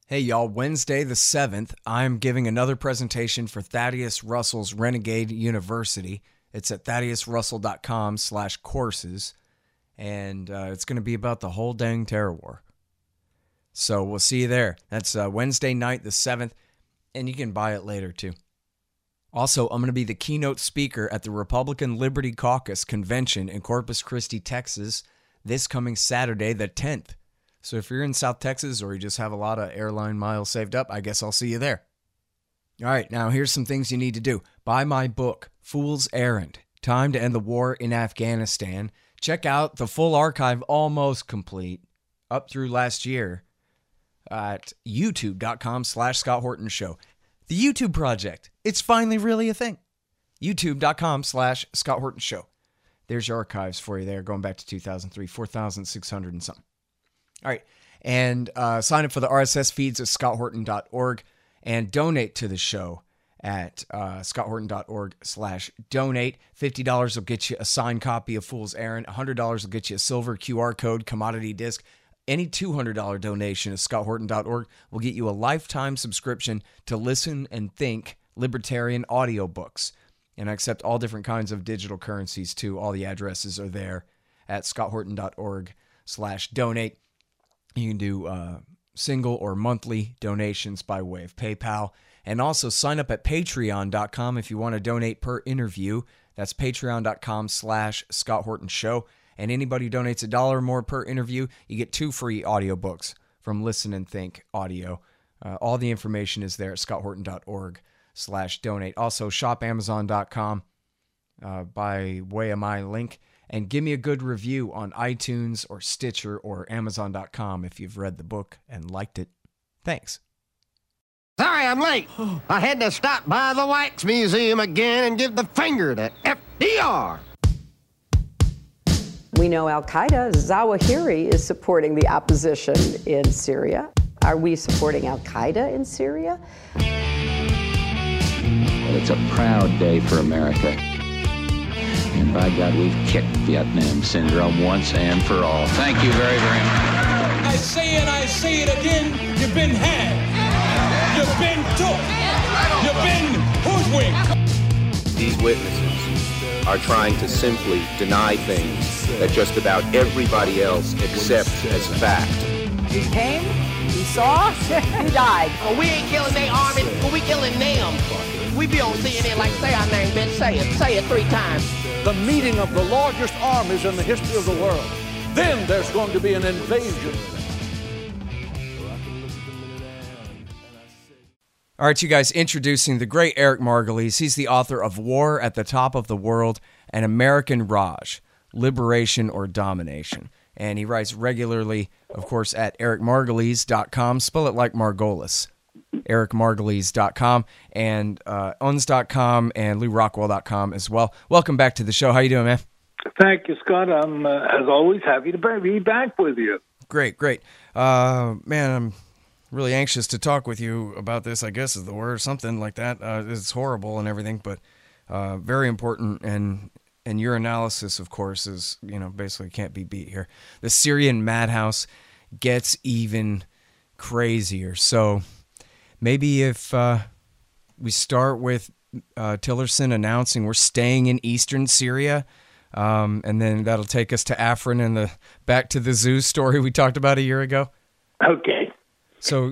Hey y'all, Wednesday the 7th, I'm giving another presentation for Thaddeus Russell's Renegade University. It's at thaddeusrussell.com/courses, and it's going to be about the whole dang terror war. So we'll see you there. That's Wednesday night the 7th, and you can buy it later too. Also, I'm going to be the keynote speaker at the Republican Liberty Caucus Convention in Corpus Christi, Texas, this coming Saturday the 10th. So if you're in South Texas or you just have a lot of airline miles saved up, I guess I'll see you there. All right, now here's some things you need to do. Buy my book, Fool's Errand, Time to End the War in Afghanistan. Check out the full archive, almost complete, up through last year at youtube.com/Scott Horton Show. The YouTube project, it's finally really a thing. youtube.com/Scott Horton Show. There's your archives for you there, going back to 2003, 4,600 and something. All right, and sign up for the RSS feeds at scotthorton.org and donate to the show at scotthorton.org/donate. $50 will get you a signed copy of Fool's Errand. $100 will get you a silver QR code commodity disc. Any $200 donation at scotthorton.org will get you a lifetime subscription to Listen and Think libertarian audiobooks. And I accept all different kinds of digital currencies too. All the addresses are there at scotthorton.org/donate. You can do single or monthly donations by way of PayPal. And also sign up at patreon.com if you want to donate per interview. That's patreon.com/Scott Horton Show. And anybody who donates $1 or more per interview, you get 2 free audiobooks from Listen and Think Audio. All the information is there at scotthorton.org/donate. Also, shop Amazon.com by way of my link. And give me a good review on iTunes or Stitcher or Amazon.com if you've read the book and liked it. Thanks. Sorry I'm late. I had to stop by the Wax Museum again and give the finger to FDR. We know Al-Qaeda, Zawahiri, is supporting the opposition in Syria. Are we supporting Al-Qaeda in Syria? Well, it's a proud day for America. And by God, we've kicked Vietnam syndrome once and for all. Thank you very, very much. I say and I say it again, you've been had. You've been took. You've been hoodwinked. These witnesses are trying to simply deny things that just about everybody else accepts as fact. He came, he saw, he died. Well, we ain't killing their army, but we killing them. We be on CNN like, say our name, bitch, say it 3 times. The meeting of the largest armies in the history of the world. Then there's going to be an invasion. All right, you guys, introducing the great Eric Margolyes. He's the author of War at the Top of the World and American Raj, Liberation or Domination. And he writes regularly, of course, at ericmargolyes.com. Spell it like Margolis. ericmargolyes.com and uns.com and LouRockwell.com as well. Welcome back to the show. How you doing, man? Thank you, Scott. I'm, as always, happy to be back with you. Great. Man, I'm really anxious to talk with you about this, I guess is the word, something like that. It's horrible and everything, but very important, and your analysis, of course, is, basically can't be beat here. The Syrian madhouse gets even crazier. So maybe if we start with Tillerson announcing we're staying in eastern Syria, and then that'll take us to Afrin and back to the zoo story we talked about a year ago. Okay. So,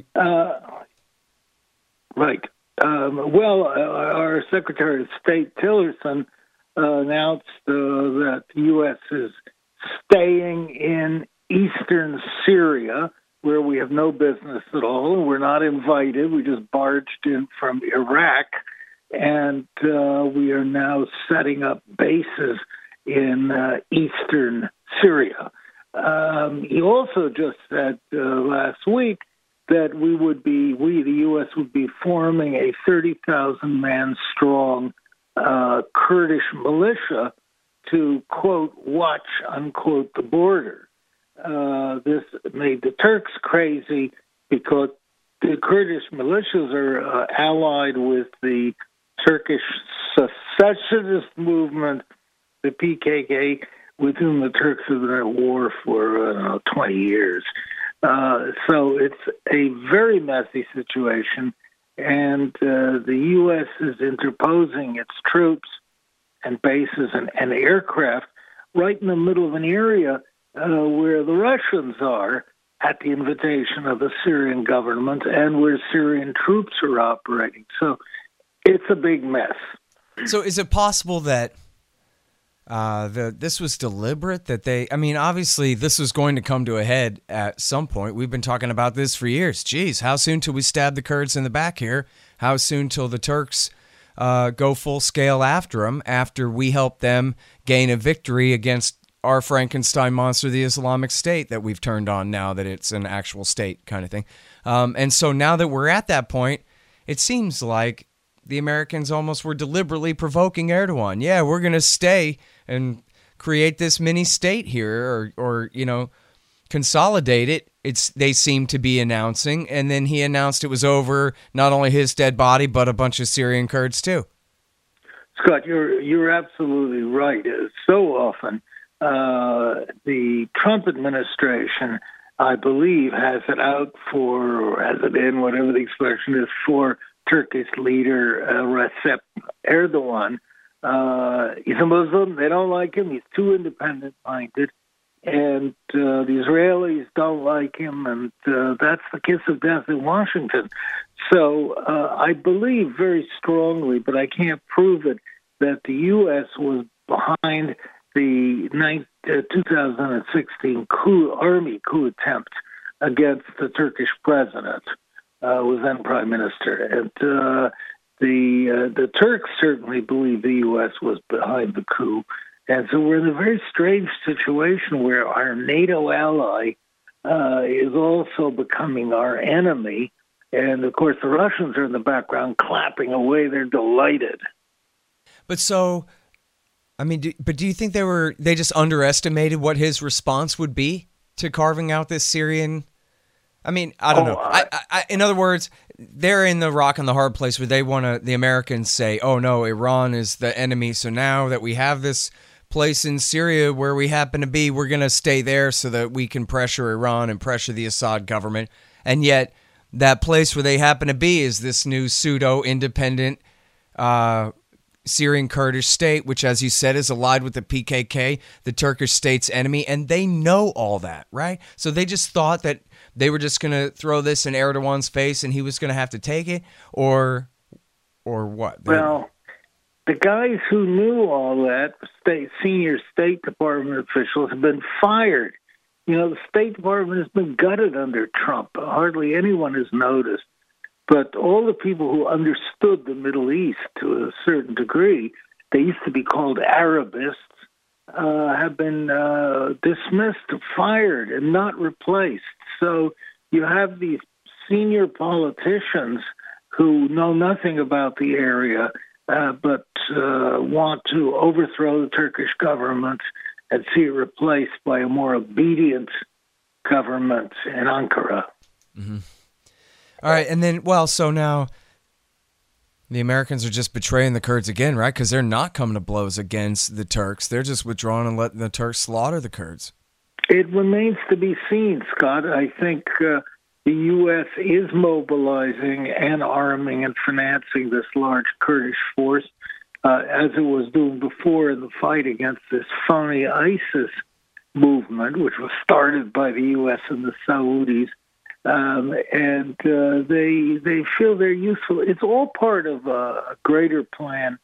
right. Our Secretary of State Tillerson announced that the U.S. is staying in eastern Syria, where we have no business at all, and we're not invited. We just barged in from Iraq, and we are now setting up bases in eastern Syria. He also just said last week that the U.S. would be forming a 30,000-man strong Kurdish militia to, quote, watch, unquote, the border. This made the Turks crazy because the Kurdish militias are allied with the Turkish secessionist movement, the PKK, with whom the Turks have been at war for, 20 years. So it's a very messy situation, and the U.S. is interposing its troops and bases and aircraft right in the middle of an area where the Russians are at the invitation of the Syrian government and where Syrian troops are operating. So it's a big mess. So is it possible that this was deliberate, that obviously this was going to come to a head at some point. We've been talking about this for years. Geez, how soon till we stab the Kurds in the back here? How soon till the Turks go full scale after them, after we help them gain a victory against our Frankenstein monster, the Islamic State, that we've turned on now that it's an actual state kind of thing. And so now that we're at that point, it seems like the Americans almost were deliberately provoking Erdogan. Yeah, we're going to stay and create this mini state here, or consolidate it. They seem to be announcing, and then he announced it was over not only his dead body but a bunch of Syrian Kurds too. Scott, you're absolutely right. So often, the Trump administration, I believe, has it out for, or has it in, whatever the expression is, for Turkish leader Recep Erdogan. He's a Muslim. They don't like him. He's too independent-minded. And the Israelis don't like him, and that's the kiss of death in Washington. So I believe very strongly, but I can't prove it, that the U.S. was behind the 2016 army coup attempt against the Turkish president, who was then prime minister. And the Turks certainly believe the U.S. was behind the coup. And so we're in a very strange situation where our NATO ally is also becoming our enemy. And, of course, the Russians are in the background clapping away. They're delighted. But so, do you think they just underestimated what his response would be to carving out this Syrian? I don't know. In other words, they're in the rock and the hard place where the Americans say, oh, no, Iran is the enemy. So now that we have this place in Syria where we happen to be, we're going to stay there so that we can pressure Iran and pressure the Assad government. And yet that place where they happen to be is this new pseudo-independent Syrian Kurdish state, which, as you said, is allied with the PKK, the Turkish state's enemy. And they know all that, right? So they just thought that they were just going to throw this in Erdogan's face and he was going to have to take it, or what? Well, the guys who knew all that, senior State Department officials, have been fired. The State Department has been gutted under Trump. Hardly anyone has noticed. But all the people who understood the Middle East to a certain degree, they used to be called Arabists, have been dismissed, fired, and not replaced. So you have these senior politicians who know nothing about the area, but want to overthrow the Turkish government and see it replaced by a more obedient government in Ankara. Mm-hmm. All right, and then, so now the Americans are just betraying the Kurds again, right? Because they're not coming to blows against the Turks. They're just withdrawing and letting the Turks slaughter the Kurds. It remains to be seen, Scott. I think the U.S. is mobilizing and arming and financing this large Kurdish force, as it was doing before in the fight against this phony ISIS movement, which was started by the U.S. and the Saudis. And they feel they're useful. It's all part of a greater plan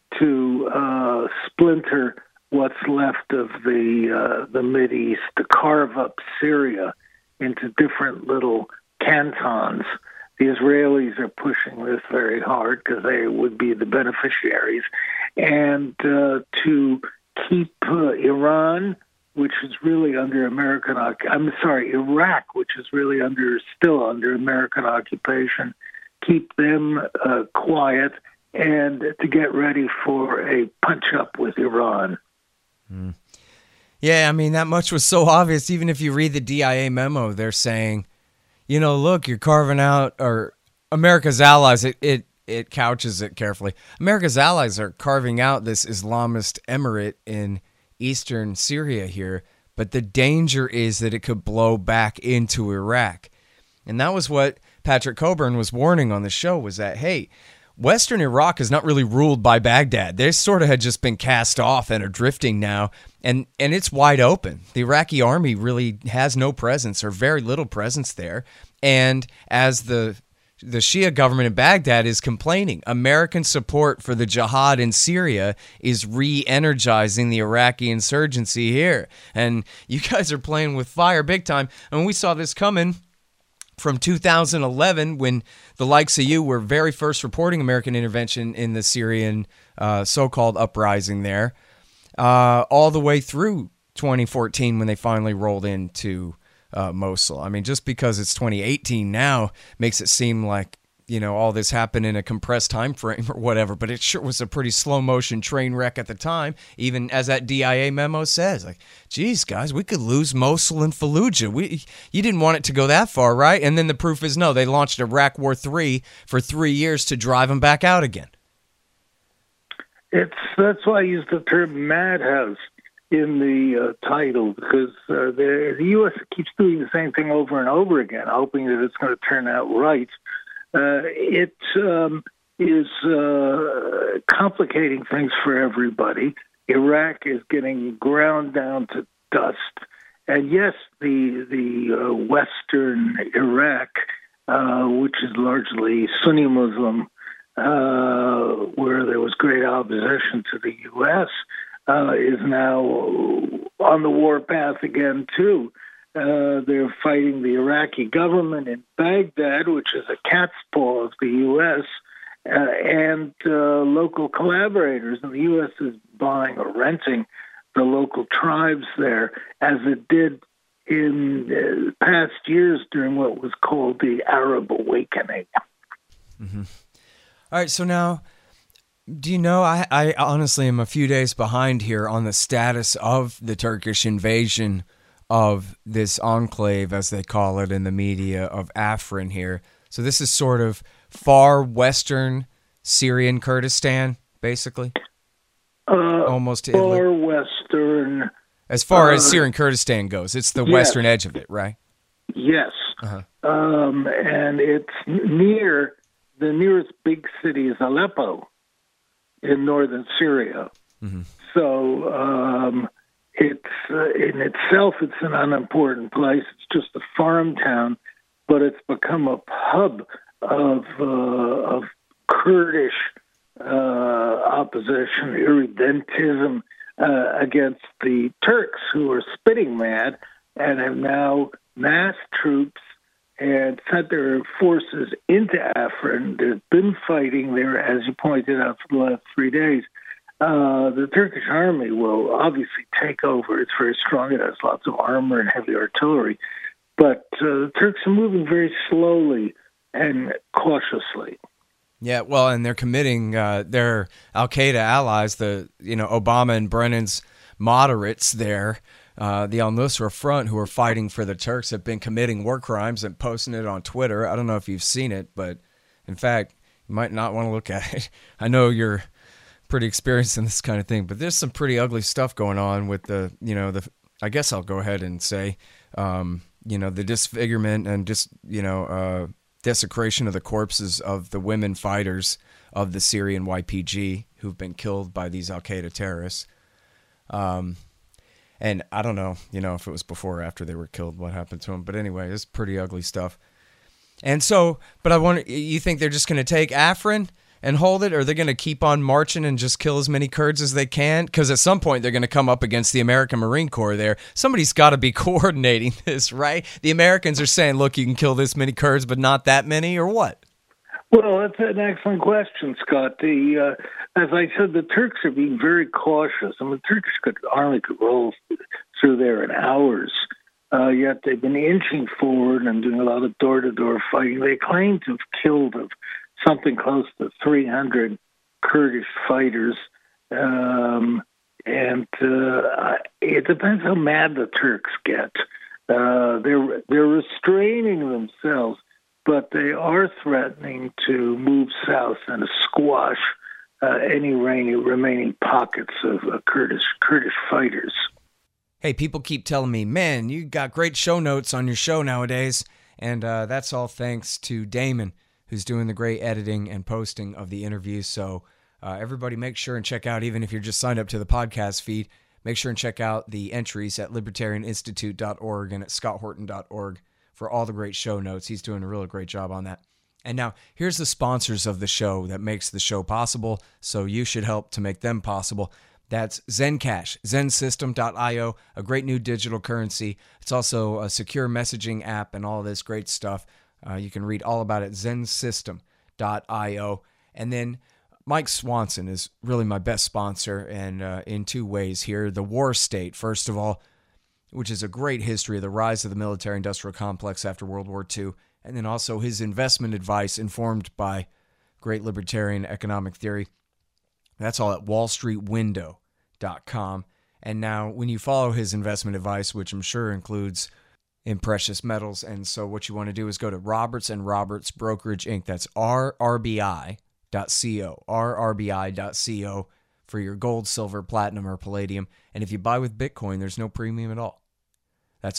to splinter what's left of the Mideast, to carve up Syria into different little cantons. The Israelis are pushing this very hard because they would be the beneficiaries, and to keep Iran, which is really under American Iraq, which is really still under American occupation, keep them quiet, and to get ready for a punch-up with Iran. Mm. Yeah, that much was so obvious. Even if you read the DIA memo, they're saying, look, you're carving out, or America's allies, it couches it carefully. America's allies are carving out this Islamist emirate in eastern Syria here, but the danger is that it could blow back into Iraq. And that was what Patrick Coburn was warning on the show, was that, hey, Western Iraq is not really ruled by Baghdad. They sort of had just been cast off and are drifting now, and it's wide open. The Iraqi army really has no presence or very little presence there. And as the Shia government in Baghdad is complaining, American support for the jihad in Syria is re-energizing the Iraqi insurgency here. And you guys are playing with fire big time. And we saw this coming from 2011, when the likes of you were very first reporting American intervention in the Syrian so-called uprising there, all the way through 2014 when they finally rolled into Mosul. I mean, just because it's 2018 now makes it seem like, you know, all this happened in a compressed time frame or whatever, but it sure was a pretty slow motion train wreck at the time, even as that DIA memo says. Like, geez, guys, we could lose Mosul and Fallujah. You didn't want it to go that far, right? And then the proof is no, they launched Iraq War III for 3 years to drive them back out again. That's why I use the term madhouse in the title, because the U.S. keeps doing the same thing over and over again, hoping that it's going to turn out right. It is complicating things for everybody. Iraq is getting ground down to dust. And yes, the Western Iraq, which is largely Sunni Muslim, where there was great opposition to the U.S., is now on the war path again, too. They're fighting the Iraqi government in Baghdad, which is a cat's paw of the U.S., and local collaborators. And the U.S. is buying or renting the local tribes there, as it did in past years during what was called the Arab Awakening. Mm-hmm. All right, so now, do you know, I honestly am a few days behind here on the status of the Turkish invasion of this enclave, as they call it in the media, of Afrin here. So this is sort of far western Syrian Kurdistan, basically? Almost to Italy. Far western. As far as Syrian Kurdistan goes, it's the western edge of it, right? Yes. And it's near, the nearest big city is Aleppo in northern Syria. Mm-hmm. So it's in itself, it's an unimportant place. It's just a farm town, but it's become a hub of Kurdish opposition, irredentism against the Turks, who are spitting mad and have now massed troops and sent their forces into Afrin. They've been fighting there, as you pointed out, for the last 3 days. The Turkish army will obviously take over. It's very strong. It has lots of armor and heavy artillery. But the Turks are moving very slowly and cautiously. Yeah, well, and they're committing their al-Qaeda allies, Obama and Brennan's moderates there, the al-Nusra Front, who are fighting for the Turks, have been committing war crimes and posting it on Twitter. I don't know if you've seen it, but in fact, you might not want to look at it. I know you're pretty experienced in this kind of thing, but there's some pretty ugly stuff going on with I guess I'll go ahead and say, the disfigurement and just, desecration of the corpses of the women fighters of the Syrian YPG who've been killed by these al-Qaeda terrorists. And I don't know, if it was before or after they were killed, what happened to them. But anyway, it's pretty ugly stuff. And so, but you think they're just going to take Afrin and hold it, or they're going to keep on marching and just kill as many Kurds as they can? Because at some point they're going to come up against the American Marine Corps there. Somebody's got to be coordinating this, right? The Americans are saying, look, you can kill this many Kurds, but not that many, or what? Well, that's an excellent question, Scott. As I said, the Turks are being very cautious. I mean, the Turkish army could roll through there in hours, yet they've been inching forward and doing a lot of door-to-door fighting. They claim to have killed something close to 300 Kurdish fighters, and it depends how mad the Turks get. They're restraining themselves, but they are threatening to move south and squash any remaining pockets of Kurdish fighters. Hey, people keep telling me, man, you got great show notes on your show nowadays. And that's all thanks to Damon, who's doing the great editing and posting of the interviews. So everybody make sure and check out, even if you're just signed up to the podcast feed, make sure and check out the entries at libertarianinstitute.org and at scotthorton.org for all the great show notes. He's doing a really great job on that. And now, here's the sponsors of the show that makes the show possible, so you should help to make them possible. That's Zencash, zensystem.io, a great new digital currency. It's also a secure messaging app and all this great stuff. You can read all about it, zensystem.io. And then Mike Swanson is really my best sponsor, and in two ways here. The War State, first of all, which is a great history of the rise of the military-industrial complex after World War II, and then also his investment advice informed by great libertarian economic theory. That's all at wallstreetwindow.com. And now when you follow his investment advice, which I'm sure includes in precious metals, and so what you want to do is go to Roberts and Roberts Brokerage Inc. That's rrbi.co, rrbi.co for your gold, silver, platinum, or palladium. And if you buy with Bitcoin, there's no premium at all. That's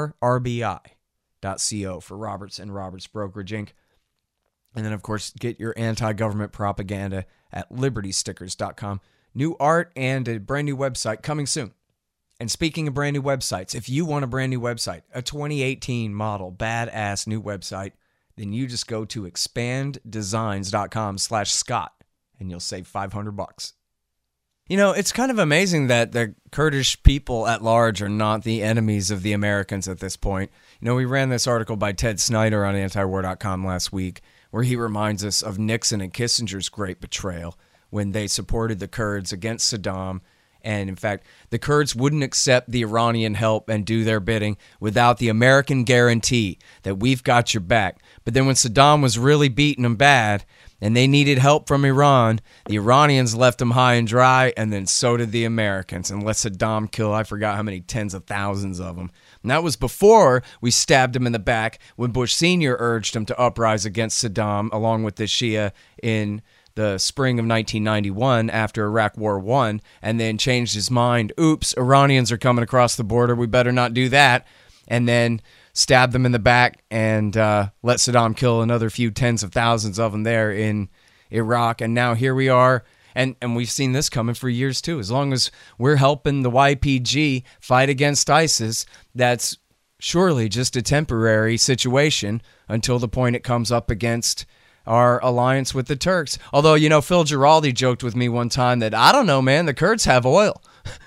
rrbi.co for Roberts and Roberts Brokerage Inc. And then, of course, get your anti-government propaganda at libertystickers.com. New art and a brand new website coming soon. And speaking of brand new websites, if you want a brand new website, a 2018 model, badass new website, then you just go to expanddesigns.com/Scott and you'll save $500. You know, it's kind of amazing that the Kurdish people at large are not the enemies of the Americans at this point. You know, we ran this article by Ted Snyder on antiwar.com last week where he reminds us of Nixon and Kissinger's great betrayal when they supported the Kurds against Saddam. And in fact, the Kurds wouldn't accept the Iranian help and do their bidding without the American guarantee that we've got your back. But then when Saddam was really beating them bad and they needed help from Iran, the Iranians left them high and dry, and then so did the Americans and let Saddam kill, I forgot how many tens of thousands of them. And that was before we stabbed him in the back when Bush Sr. urged him to uprise against Saddam along with the Shia in the spring of 1991 after Iraq War I, and then changed his mind. Oops, Iranians are coming across the border. We better not do that. And then stabbed them in the back and let Saddam kill another few tens of thousands of them there in Iraq. And now here we are. And we've seen this coming for years, too. As long as we're helping the YPG fight against ISIS, that's surely just a temporary situation until the point it comes up against our alliance with the Turks. Although, you know, Phil Giraldi joked with me one time that, I don't know, man, the Kurds have oil.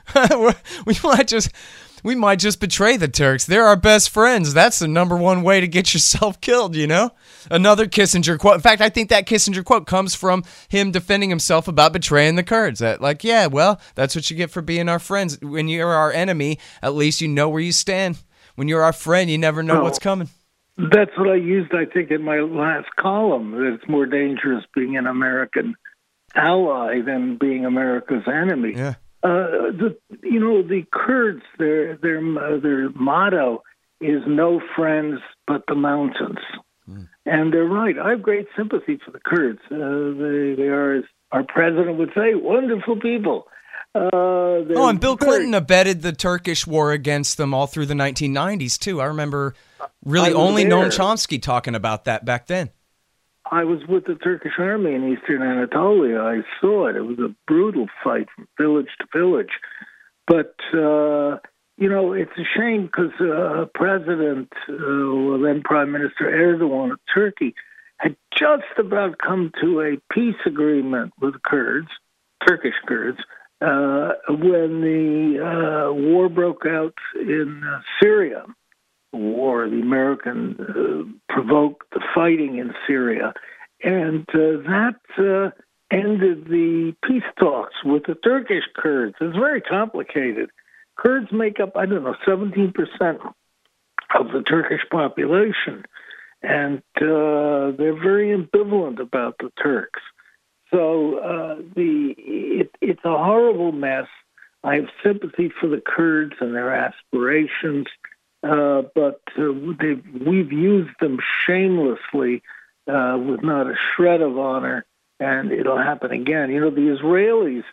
We might just betray the Turks. They're our best friends. That's the number one way to get yourself killed, you know? Another Kissinger quote. In fact, I think that Kissinger quote comes from him defending himself about betraying the Kurds. That, like, yeah, well, that's what you get for being our friends. When you're our enemy, at least you know where you stand. When you're our friend, you never know what's coming. That's what I used, I think, in my last column, that it's more dangerous being an American ally than being America's enemy. Yeah. The Kurds, their motto is no friends but the mountains. And they're right. I have great sympathy for the Kurds. They are, as our president would say, wonderful people. And Bill Clinton abetted the Turkish war against them all through the 1990s, too. I remember really only Noam Chomsky talking about that back then. I was with the Turkish army in eastern Anatolia. I saw it. It was a brutal fight from village to village. But, it's a shame because President, then Prime Minister Erdogan of Turkey, had just about come to a peace agreement with Kurds, Turkish Kurds, when the war broke out in Syria. The American provoked the fighting in Syria, and that ended the peace talks with the Turkish Kurds. It's very complicated. Kurds make up, 17% of the Turkish population, and they're very ambivalent about the Turks. So it's a horrible mess. I have sympathy for the Kurds and their aspirations, but we've used them shamelessly with not a shred of honor, and it'll happen again. The Israelis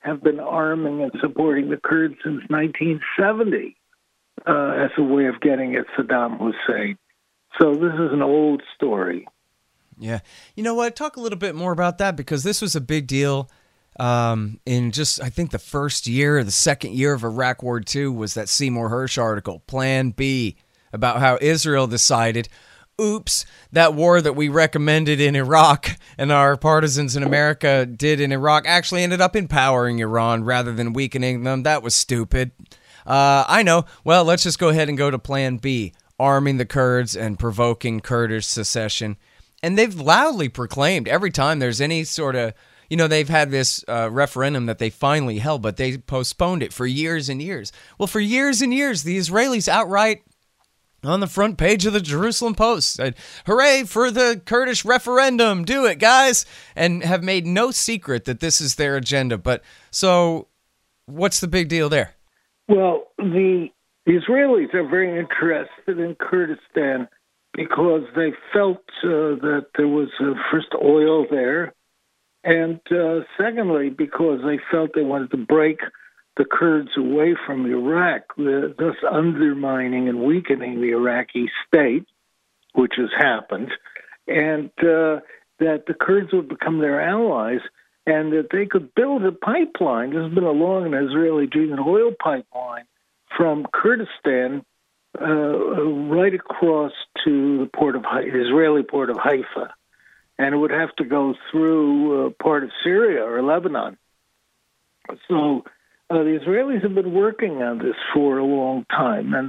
have been arming and supporting the Kurds since 1970 as a way of getting at Saddam Hussein. So this is an old story. Yeah. You know what? Talk a little bit more about that, because this was a big deal in just, I think, the first year or the second year of Iraq War II was that Seymour Hersh article, Plan B, about how Israel decided, oops, that war that we recommended in Iraq and our partisans in America did in Iraq actually ended up empowering Iran rather than weakening them. That was stupid. I know. Well, let's just go ahead and go to Plan B, arming the Kurds and provoking Kurdish secession. And they've loudly proclaimed every time there's any sort of, they've had this referendum that they finally held, but they postponed it for years and years. Well, for years and years, the Israelis outright on the front page of the Jerusalem Post said, hooray for the Kurdish referendum, do it, guys, and have made no secret that this is their agenda. But so what's the big deal there? Well, the Israelis are very interested in Kurdistan because they felt that there was first oil there, and secondly, because they felt they wanted to break the Kurds away from Iraq, thus undermining and weakening the Iraqi state, which has happened, and that the Kurds would become their allies, and that they could build a pipeline. There's been a long Israeli dream, an oil pipeline from Kurdistan right across to the Israeli port of Haifa, and it would have to go through part of Syria or Lebanon. So the Israelis have been working on this for a long time, and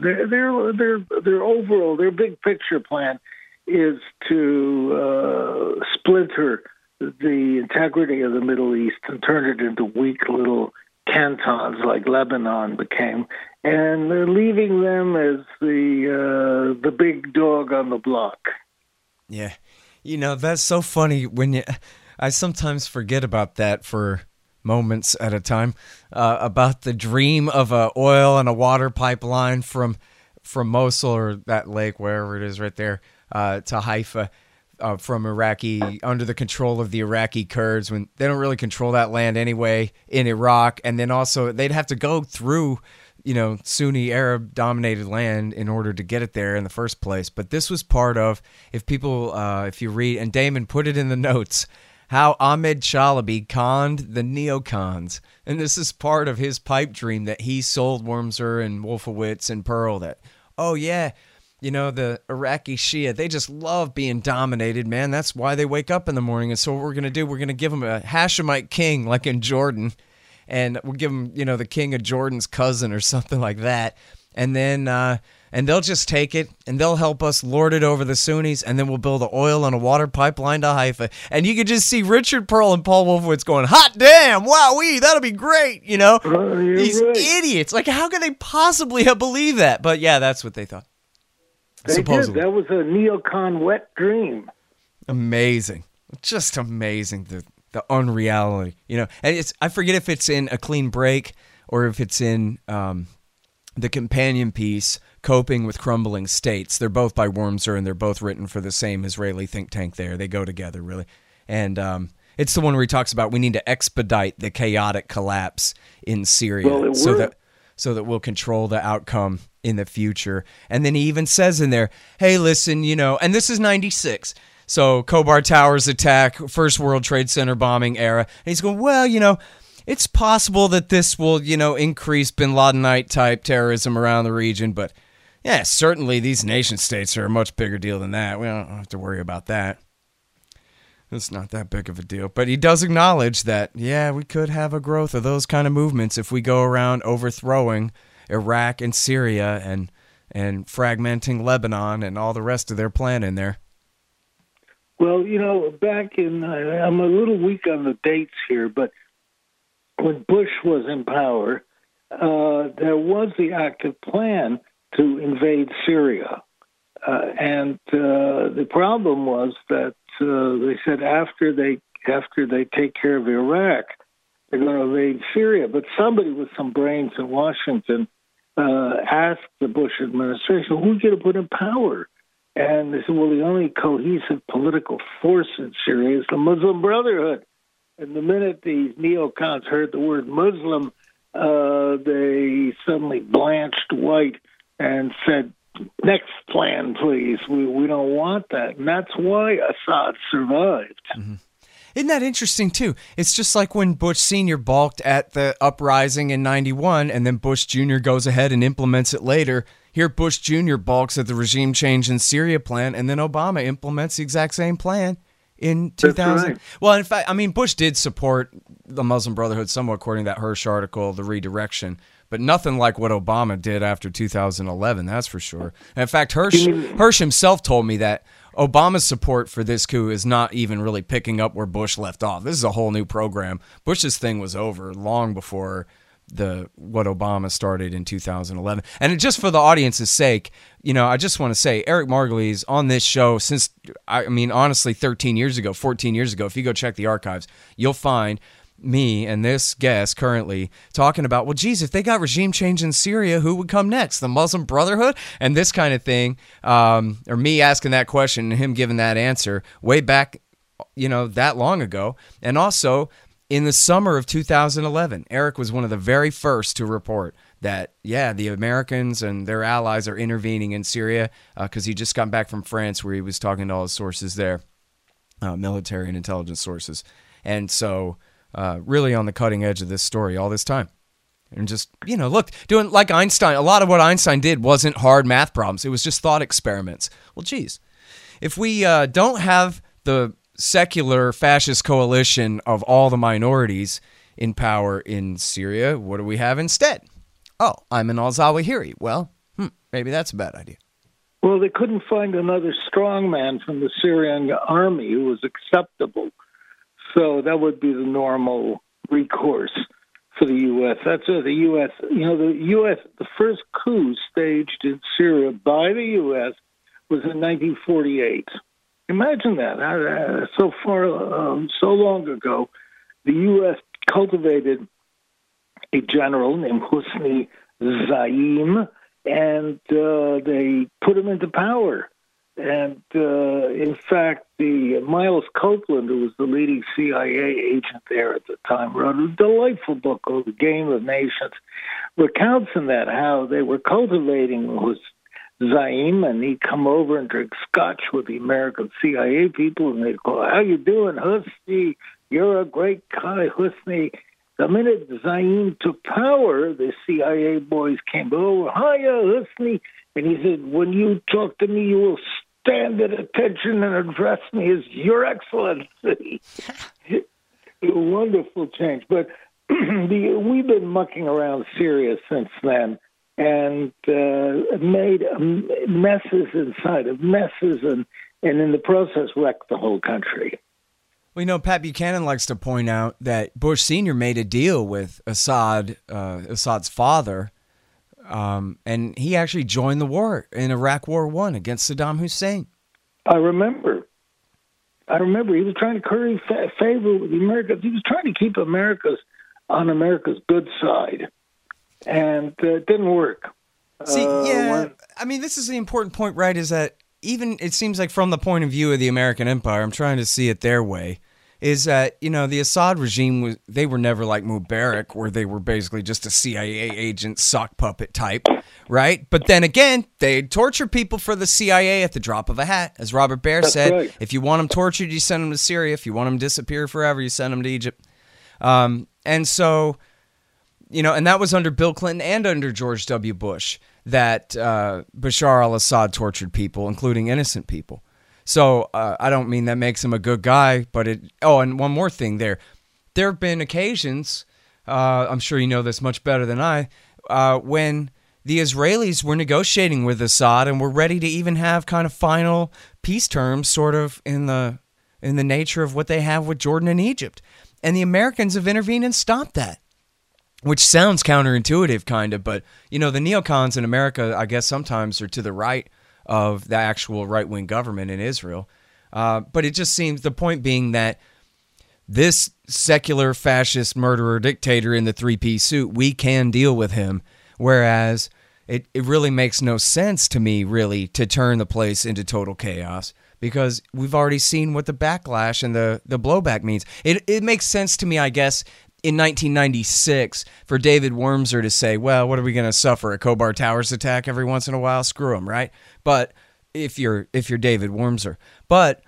their big picture plan is to splinter the integrity of the Middle East and turn it into weak little cantons like Lebanon became, and they're leaving them as the big dog on the block. Yeah, that's so funny I sometimes forget about that for moments at a time, about the dream of a oil and a water pipeline from Mosul or that lake, wherever it is right there, to Haifa, from under the control of the Iraqi Kurds, when they don't really control that land anyway in Iraq. And then also they'd have to go through, Sunni Arab dominated land in order to get it there in the first place. But this was part of, if you read, and Damon put it in the notes, how Ahmed Chalabi conned the neocons. And this is part of his pipe dream that he sold Wormser and Wolfowitz and Pearl, that, oh yeah, the Iraqi Shia, they just love being dominated, man. That's why they wake up in the morning. And so what we're going to do, we're going to give them a Hashemite king like in Jordan. And we'll give them, the king of Jordan's cousin or something like that. And then and they'll just take it, and they'll help us lord it over the Sunnis, and then we'll build an oil and a water pipeline to Haifa. And you could just see Richard Pearl and Paul Wolfowitz going, hot damn, wowee, that'll be great, These idiots. Like, how could they possibly have believed that? But yeah, that's what they thought. They supposedly did. That was a neocon wet dream. Amazing. Just amazing, the unreality, And I forget if it's in A Clean Break or if it's in the companion piece, Coping with Crumbling States. They're both by Wormser, and they're both written for the same Israeli think tank there. They go together, really. And it's the one where he talks about we need to expedite the chaotic collapse in Syria so that we'll control the outcome in the future. And then he even says in there, hey, listen, and this is 96. So Khobar Towers attack, First World Trade Center bombing era. And he's going, well, it's possible that this will, increase bin Ladenite type terrorism around the region, but yeah, certainly these nation states are a much bigger deal than that. We don't have to worry about that. It's not that big of a deal. But he does acknowledge that, yeah, we could have a growth of those kind of movements if we go around overthrowing Iraq and Syria and fragmenting Lebanon and all the rest of their plan in there. Well, back in, I'm a little weak on the dates here, but when Bush was in power, there was the active plan to invade Syria. And the problem was that they said after they take care of Iraq, they're going to invade Syria. But somebody with some brains in Washington asked the Bush administration, who's going to put in power? And they said, well, the only cohesive political force in Syria is the Muslim Brotherhood. And the minute these neocons heard the word Muslim, they suddenly blanched white and said, "Next plan, please. We don't want that." And that's why Assad survived. Mm-hmm. Isn't that interesting, too? It's just like when Bush Sr. balked at the uprising in 91, and then Bush Jr. goes ahead and implements it later. Here, Bush Jr. balks at the regime change in Syria plan, and then Obama implements the exact same plan in 2000. Right. Well, in fact, I mean, Bush did support the Muslim Brotherhood somewhat, according to that Hirsch article, The Redirection, but nothing like what Obama did after 2011, that's for sure. And in fact, Hirsch himself told me that Obama's support for this coup is not even really picking up where Bush left off. This is a whole new program. Bush's thing was over long before what Obama started in 2011. And just for the audience's sake, I just want to say Eric Margolyes on this show since, honestly, 13 years ago, 14 years ago. If you go check the archives, you'll find me and this guest currently talking about, well, geez, if they got regime change in Syria, who would come next? The Muslim Brotherhood? And this kind of thing, or me asking that question and him giving that answer way back, that long ago. And also in the summer of 2011, Eric was one of the very first to report that, the Americans and their allies are intervening in Syria because he just got back from France where he was talking to all his sources there, military and intelligence sources. And so really on the cutting edge of this story all this time. And just, look, doing like Einstein, a lot of what Einstein did wasn't hard math problems. It was just thought experiments. Well, geez, if we don't have the secular fascist coalition of all the minorities in power in Syria, what do we have instead? Oh, Ayman al-Zawahiri. Well, maybe that's a bad idea. Well, they couldn't find another strongman from the Syrian army who was acceptable. So that would be the normal recourse for the U.S. That's the U.S. The first coup staged in Syria by the U.S. was in 1948. Imagine that. So long ago, the U.S. cultivated a general named Hosni Zaim, and they put him into power. And in fact, the Miles Copeland, who was the leading CIA agent there at the time, wrote a delightful book called The Game of Nations, recounts in that how they were cultivating Zaim, and he'd come over and drink scotch with the American CIA people, and they'd go, "How you doing, Husni? You're a great guy, Husni." The minute Zaim took power, the CIA boys came over, "Hiya, Husni," and he said, "When you talk to me, you will stand at attention and address me as Your Excellency." A wonderful change. But we've been mucking around Syria since then and made messes inside of messes and in the process wrecked the whole country. Well, Pat Buchanan likes to point out that Bush Sr. made a deal with Assad's father, and he actually joined the war in Iraq War I against Saddam Hussein. I remember. He was trying to curry favor with the Americans. He was trying to keep America's good side, and it didn't work. This is the important point, right, is that even it seems like from the point of view of the American empire, I'm trying to see it their way, is that, the Assad regime, they were never like Mubarak, where they were basically just a CIA agent, sock puppet type, right? But then again, they'd torture people for the CIA at the drop of a hat. As Robert Baer said, right. If you want them tortured, you send them to Syria. If you want them to disappear forever, you send them to Egypt. And so, and that was under Bill Clinton and under George W. Bush, that Bashar al-Assad tortured people, including innocent people. So I don't mean that makes him a good guy, but and one more thing there have been occasions, I'm sure you know this much better than I, when the Israelis were negotiating with Assad and were ready to even have kind of final peace terms, sort of in the nature of what they have with Jordan and Egypt. And the Americans have intervened and stopped that, which sounds counterintuitive kind of, but, the neocons in America, I guess sometimes are to the right of the actual right-wing government in Israel. But it just seems, the point being that this secular fascist murderer dictator in the three-piece suit, we can deal with him, whereas it really makes no sense to me, really, to turn the place into total chaos, because we've already seen what the backlash and the blowback means. It makes sense to me, I guess, in 1996 for David Wurmser to say, well, what are we going to suffer? A Khobar Towers attack every once in a while? Screw him, right? But if you're David Wurmser. But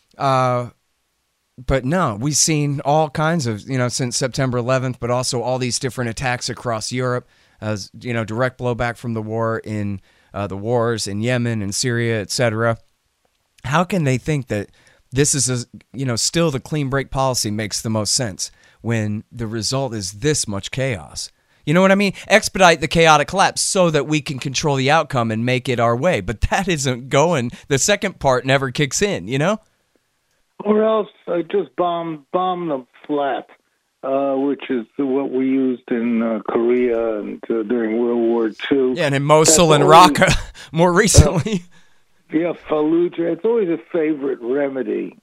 no, we've seen all kinds of, since September 11th, but also all these different attacks across Europe, as direct blowback from the war in the wars in Yemen and Syria, etc. How can they think that this is still the clean break policy makes the most sense when the result is this much chaos? You know what I mean? Expedite the chaotic collapse so that we can control the outcome and make it our way. But that isn't going. The second part never kicks in, Or else just bomb them flat, which is what we used in Korea and during World War II. Yeah, and in Mosul and Raqqa more recently. Fallujah. It's always a favorite remedy.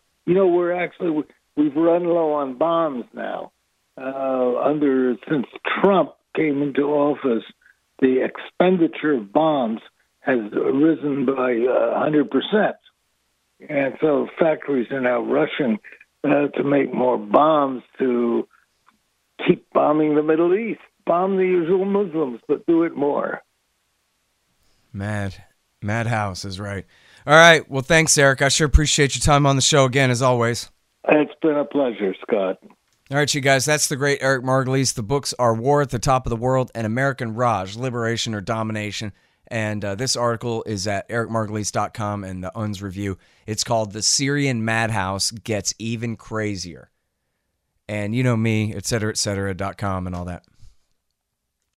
We've run low on bombs now. Since Trump came into office, the expenditure of bombs has risen by 100%. And so factories are now rushing to make more bombs to keep bombing the Middle East. Bomb the usual Muslims, but do it more. Madhouse is right. All right. Well, thanks, Eric. I sure appreciate your time on the show again, as always. It's been a pleasure, Scott. All right, you guys, that's the great Eric Margolis. The books are War at the Top of the World and American Raj, Liberation or Domination. And this article is at ericmargolis.com and the UNS review. It's called The Syrian Madhouse Gets Even Crazier. And you know me, etc., etc.com and all that.